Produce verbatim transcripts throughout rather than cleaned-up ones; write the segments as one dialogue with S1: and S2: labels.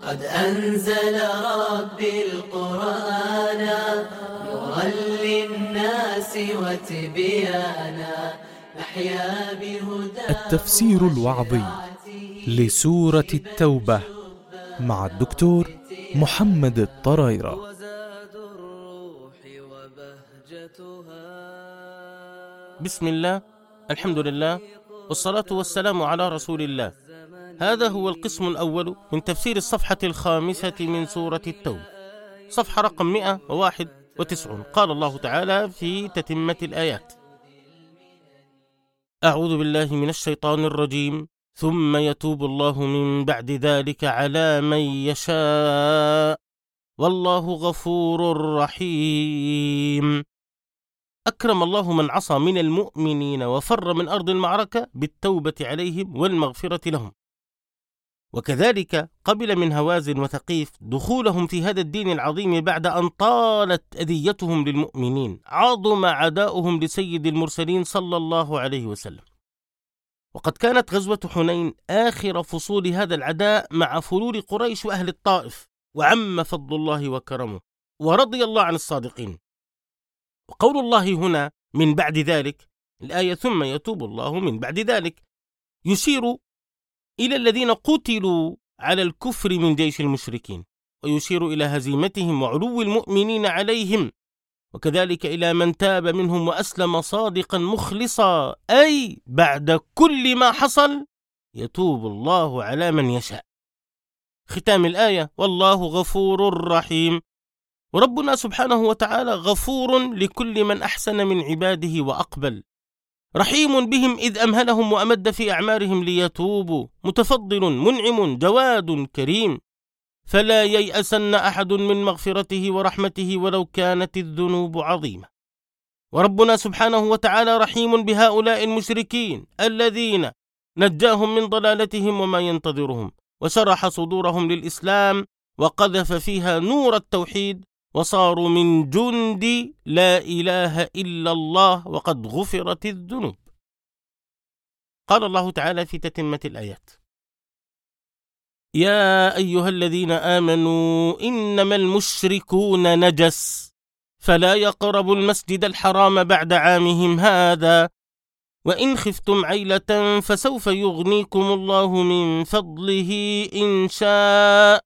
S1: قد أنزل ربي القرآن نورا للناس وتبيانا نحيا بهدى.
S2: التفسير الوعظي لسورة التوبة مع الدكتور محمد الطرايرة.
S3: بسم الله، الحمد لله، والصلاة والسلام على رسول الله. هذا هو القسم الأول من تفسير الصفحة الخامسة من سورة التوبة، صفحة رقم مئة وواحد وتسعون. قال الله تعالى في تتمة الآيات: أعوذ بالله من الشيطان الرجيم، ثم يتوب الله من بعد ذلك على من يشاء والله غفور رحيم. أكرم الله من عصى من المؤمنين وفر من أرض المعركة بالتوبة عليهم والمغفرة لهم، وكذلك قبل من هوازن وثقيف دخولهم في هذا الدين العظيم بعد أن طالت أذيتهم للمؤمنين، عظم عداؤهم لسيد المرسلين صلى الله عليه وسلم. وقد كانت غزوة حنين آخر فصول هذا العداء مع فلول قريش وأهل الطائف، وعم فضل الله وكرمه ورضي الله عن الصادقين. وقول الله هنا من بعد ذلك، الآية ثم يتوب الله من بعد ذلك، يشير إلى الذين قتلوا على الكفر من جيش المشركين، ويشير إلى هزيمتهم وعلو المؤمنين عليهم، وكذلك إلى من تاب منهم وأسلم صادقا مخلصا، أي بعد كل ما حصل يتوب الله على من يشاء. ختام الآية: والله غفور رحيم. وربنا سبحانه وتعالى غفور لكل من أحسن من عباده وأقبل، رحيم بهم إذ أمهلهم وأمد في أعمارهم ليتوبوا، متفضل منعم جواد كريم، فلا ييأسن أحد من مغفرته ورحمته ولو كانت الذنوب عظيمة. وربنا سبحانه وتعالى رحيم بهؤلاء المشركين الذين نجاهم من ضلالتهم وما ينتظرهم، وشرح صدورهم للإسلام وقذف فيها نور التوحيد، وصاروا من جند لا إله إلا الله وقد غفرت الذنوب. قال الله تعالى في تتمة الآيات: يا أيها الذين آمنوا إنما المشركون نجس فلا يقربوا المسجد الحرام بعد عامهم هذا وإن خفتم عيلة فسوف يغنيكم الله من فضله إن شاء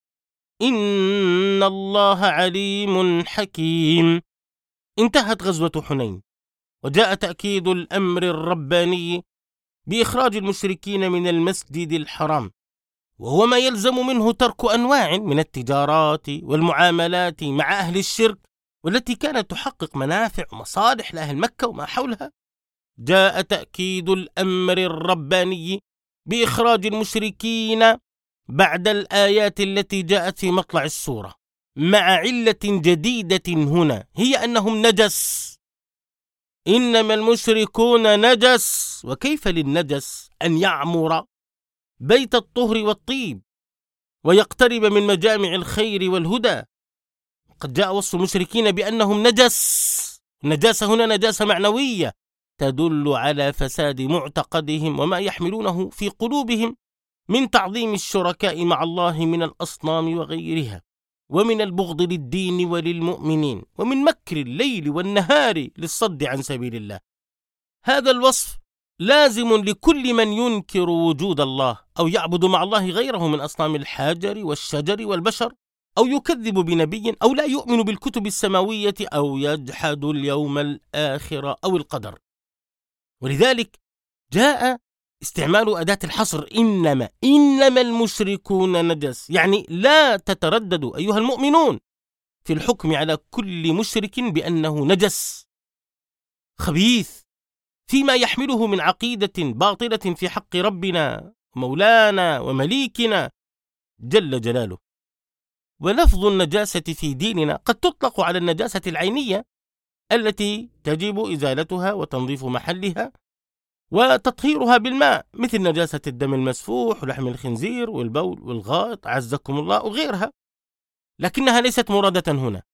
S3: إن الله عليم حكيم. انتهت غزوة حنين، وجاء تأكيد الأمر الرباني بإخراج المشركين من المسجد الحرام، وهو ما يلزم منه ترك أنواع من التجارات والمعاملات مع أهل الشرك، والتي كانت تحقق منافع ومصالح لأهل مكة وما حولها. جاء تأكيد الأمر الرباني بإخراج المشركين بعد الآيات التي جاءت في مطلع السورة، مع علة جديدة هنا، هي أنهم نجس. إنما المشركون نجس. وكيف للنجس أن يعمر بيت الطهر والطيب ويقترب من مجامع الخير والهدى؟ قد جاء وصف المشركين بأنهم نجس. النجاسة هنا نجاسة معنوية تدل على فساد معتقدهم وما يحملونه في قلوبهم من تعظيم الشركاء مع الله من الأصنام وغيرها، ومن البغض للدين وللمؤمنين، ومن مكر الليل والنهار للصد عن سبيل الله. هذا الوصف لازم لكل من ينكر وجود الله أو يعبد مع الله غيره من أصنام الحجر والشجر والبشر، أو يكذب بنبي، أو لا يؤمن بالكتب السماوية، أو يجحد اليوم الآخر أو القدر. ولذلك جاء استعمال أداة الحصر إنما إنما المشركون نجس، يعني لا تترددوا أيها المؤمنون في الحكم على كل مشرك بأنه نجس خبيث فيما يحمله من عقيدة باطلة في حق ربنا مولانا ومليكنا جل جلاله. ولفظ النجاسة في ديننا قد تطلق على النجاسة العينية التي تجب إزالتها وتنظيف محلها وتطهيرها بالماء، مثل نجاسة الدم المسفوح ولحم الخنزير والبول والغائط عزكم الله وغيرها، لكنها ليست مرادة هنا.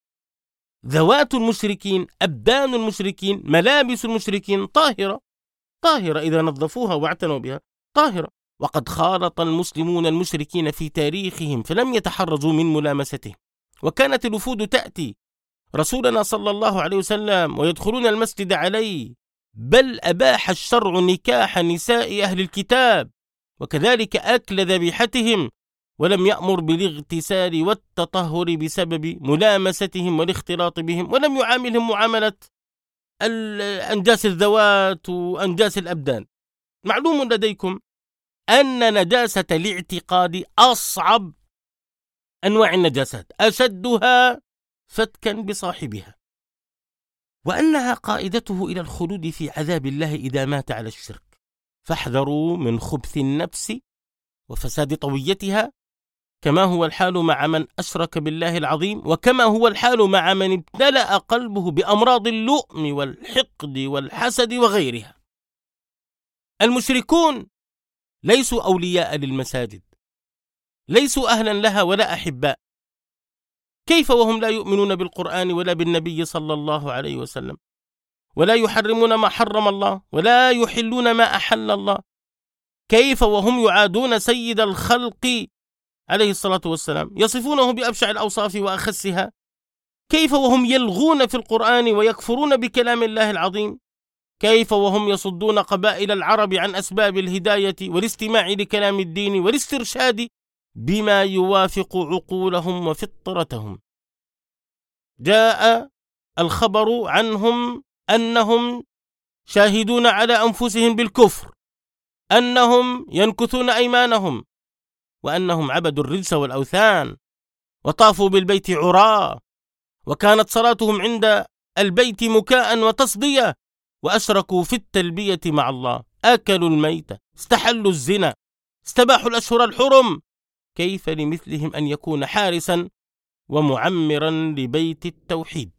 S3: ذوات المشركين، أبدان المشركين، ملابس المشركين طاهرة طاهرة إذا نظفوها واعتنوا بها طاهرة، وقد خالط المسلمون المشركين في تاريخهم فلم يتحرزوا من ملامسته، وكانت الوفود تأتي رسولنا صلى الله عليه وسلم ويدخلون المسجد عليه، بل أباح الشرع نكاح نساء أهل الكتاب وكذلك أكل ذبيحتهم، ولم يأمر بالاغتسال والتطهر بسبب ملامستهم والاختلاط بهم، ولم يعاملهم معاملة أنجاس الذوات وأنجاس الأبدان. معلوم لديكم أن نجاسة الاعتقاد أصعب أنواع النجاسات، أشدها فتكا بصاحبها، وأنها قائدته إلى الخلود في عذاب الله إذا مات على الشرك. فاحذروا من خبث النفس وفساد طويتها، كما هو الحال مع من أشرك بالله العظيم، وكما هو الحال مع من ابتلأ قلبه بأمراض اللؤم والحقد والحسد وغيرها. المشركون ليسوا أولياء للمساجد، ليسوا أهلا لها ولا أحباء. كيف وهم لا يؤمنون بالقرآن ولا بالنبي صلى الله عليه وسلم، ولا يحرمون ما حرم الله ولا يحلون ما أحل الله؟ كيف وهم يعادون سيد الخلق عليه الصلاة والسلام، يصفونه بأبشع الأوصاف وأخسها؟ كيف وهم يلغون في القرآن ويكفرون بكلام الله العظيم؟ كيف وهم يصدون قبائل العرب عن أسباب الهداية والاستماع لكلام الدين والاسترشاد بما يوافق عقولهم وفطرتهم؟ جاء الخبر عنهم أنهم شاهدون على أنفسهم بالكفر، أنهم ينكثون أيمانهم، وأنهم عبدوا الرجس والأوثان، وطافوا بالبيت عراة، وكانت صلاتهم عند البيت مكاء وتصدية، وأشركوا في التلبية مع الله، أكلوا الميت، استحلوا الزنا، استباحوا الأشهر الحرم. كيف لمثلهم أن يكون حارسا ومعمرا لبيت التوحيد؟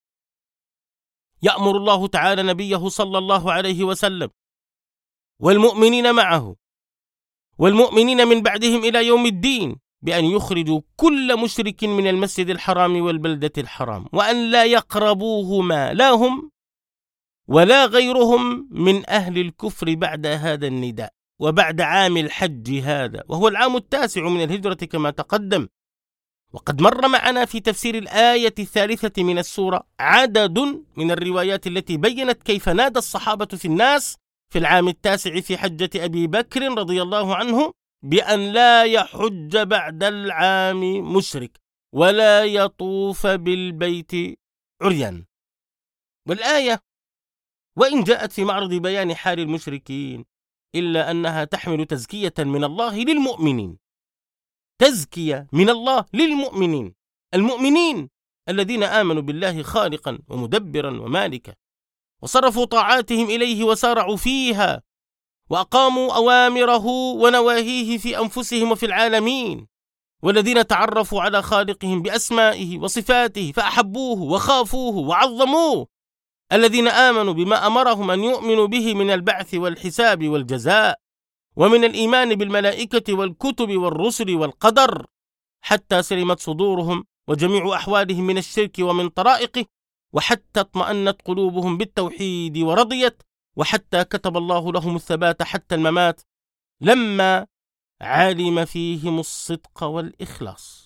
S3: يأمر الله تعالى نبيه صلى الله عليه وسلم والمؤمنين معه والمؤمنين من بعدهم إلى يوم الدين بأن يخرجوا كل مشرك من المسجد الحرام والبلدة الحرام، وأن لا يقربوهما لا هم ولا غيرهم من أهل الكفر بعد هذا النداء، وبعد عام الحج هذا، وهو العام التاسع من الهجرة كما تقدم. وقد مر معنا في تفسير الآية الثالثة من السورة عدد من الروايات التي بيّنت كيف نادى الصحابة في الناس في العام التاسع في حجة أبي بكر رضي الله عنه بأن لا يحج بعد العام مشرك ولا يطوف بالبيت عريان. والآية وإن جاءت في معرض بيان حال المشركين إلا أنها تحمل تزكية من الله للمؤمنين، تزكية من الله للمؤمنين، المؤمنين الذين آمنوا بالله خالقا ومدبرا ومالكا، وصرفوا طاعاتهم إليه وسارعوا فيها، وأقاموا أوامره ونواهيه في أنفسهم وفي العالمين، والذين تعرفوا على خالقهم بأسمائه وصفاته فأحبوه وخافوه وعظموه، الذين آمنوا بما أمرهم أن يؤمنوا به من البعث والحساب والجزاء، ومن الإيمان بالملائكة والكتب والرسل والقدر، حتى سلمت صدورهم وجميع أحوالهم من الشرك ومن طرائقه، وحتى اطمأنت قلوبهم بالتوحيد ورضيت، وحتى كتب الله لهم الثبات حتى الممات لما علم فيهم الصدق والإخلاص.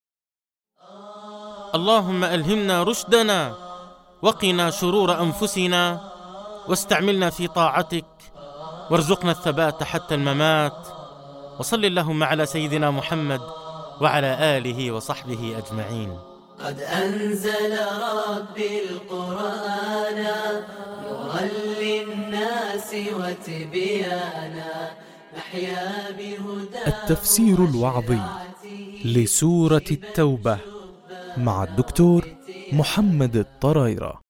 S3: اللهم ألهمنا رشدنا وقنا شرور أنفسنا، واستعملنا في طاعتك، وارزقنا الثبات حتى الممات. وصل اللهم على سيدنا محمد وعلى آله وصحبه أجمعين.
S1: قد أنزل ربي القرآن نورا للناس وتبيانا نحيا بهدى.
S2: التفسير الوعظي لسورة التوبة مع الدكتور محمد الطرايرة.